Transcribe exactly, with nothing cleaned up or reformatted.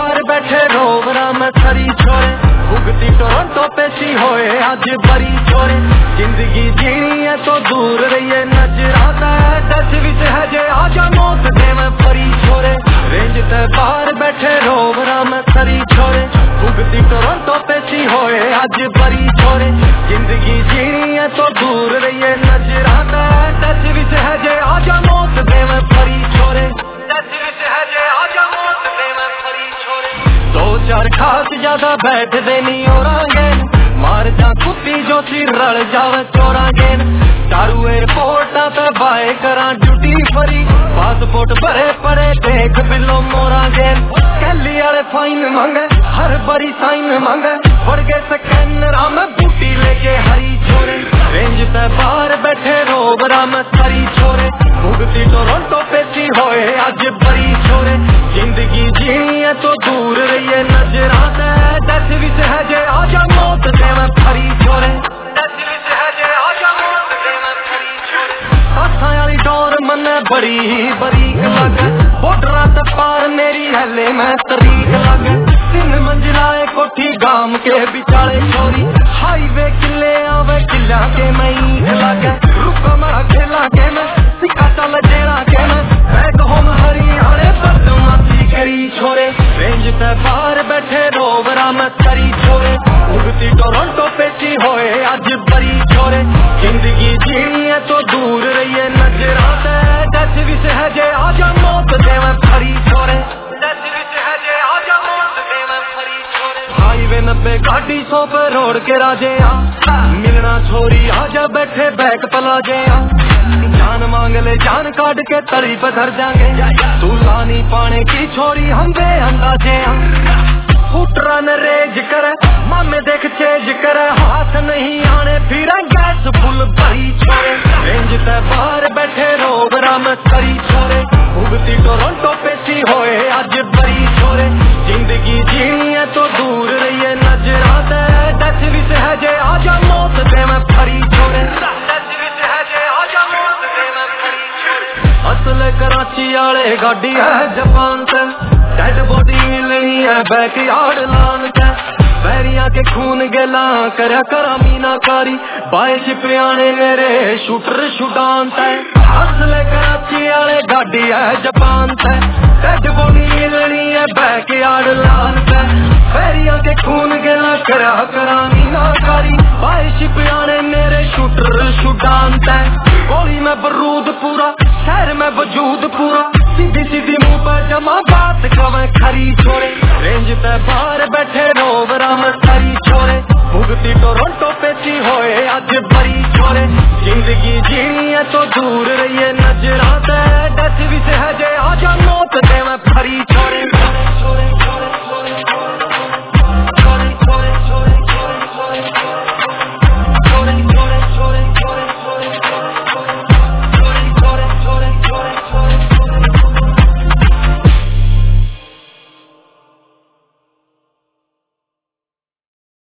बाहर बैठे रोवरा में खरी छोरे, भुगती टोरंटो पेशी होए आज बड़ी छोरे। जिंदगी जीनी है तो दूर रहिए नजराता है, टच विच है जे आजा मौत दे मैं परी छोरे। रेंज ते बाहर बैठे रोवरा में खरी छोरे, भुगती टोरंटो पेशी होए आज बड़ी छोरे। जिंदगी जीनी है तो दूर रहिए नजराता है, टच विच है जे आजा मौत दे मैं परी छोरे। दो चार खास ज्यादा बैठ देनी ओरांगे, मार जा कुत्ती जो सिर रल जावे चोरांगे। दारू एयरपोर्ट ते बाय करा ड्यूटी फरी, पासपोर्ट भरे पड़े देख बिलो मोरांगे। कैली वाले फाइन मांगे हर बड़ी साइन मांगे, बढ़ गए स्कैनर में बूटी लेके हरी छोरे। रेंज ते बाहर बैठे रोबरा में सरी छोरे, भुगती टोरंटो पेशी होए आज बड़ी छोरे। जिंदगी जीनी है तो दूर रहिए नजराता है, टच विच है जे आजा मौत दे मैं फरी छोरे। टच विच है जे आजा मौत दे मैं फरी छोरे। हाथां वाली डोर मन्ने बड़ी ही बरीक लगे, बॉर्डरां ते पार मेरी हले मैं तरीक लगे। तीन मंजिला कोठी गाम के बिचाले छोरी, हाईवे किले आवे किला के मैं ईट लगे। रुका मारा खेला के मैं सिक्का चल जेड़ा के मैं, बैग होम हरियाणे बदमाशी करी छोरे। रेंज ते बाहर बैठे रोवरा में सरी छोरे, भुगती टोरंटो पेशी होए आज बड़ी छोरे। जिंदगी जीनी है तो दूर रहिए नजराता है, टच विच है जे आजा मौत दे मैं फरी छोरे। टच विच है जे आजा मौत दे मैं फरी छोरे। हाईवे नब्बे गाड़ी सौ पे रोड के राजे आ, मिलना छोरी आजा बैठे बैक पलाजे आ। जान मांग ले जान काट के तड़ी पे धर जाएंगे, तू लानी पाने की छोरी हम बे अंदाजे। फुटरा न रेज करे मामे देख चेज करे, हाथ नहीं आने फिर गैस फुल भरी छोरे। रेंज ते बाहर बैठे रोबरा में सरी छोरे, भुगती टोरंटो पेशी होए आज बड़ी छोरे। जिंदगी जीनी है तो दूर रहिए नजराता है, टच विच है जे आजा मौत दे मैं फरी छोरे। असल कराची आले गाड़ी है जापान से, डेड बॉडी मिलनी है बैक यार्ड लान के। बैरिया के खून गेला करया करा मीनाकारी, बाय छिपियाने मेरे शूटर शुडान ते। असल कराची आले गाड़ी है जापान से, डेड बॉडी मिलनी है बैक यार्ड लान के। बैरिया के खून गेला करया करा मीनाकारी, बाय छिपियाने मेरे शूटर शुडान ते। गोली में बरूद पूरा शहर में वजूद पूरा, सीधी सीधी मुंह पर जमा बात कवे खरी छोरे। रेंज ते बाहर बैठे रोवरा में सरी छोरे, भुगती टोरंटो पेशी होए आज बड़ी छोरे। जिंदगी जीनी है तो दूर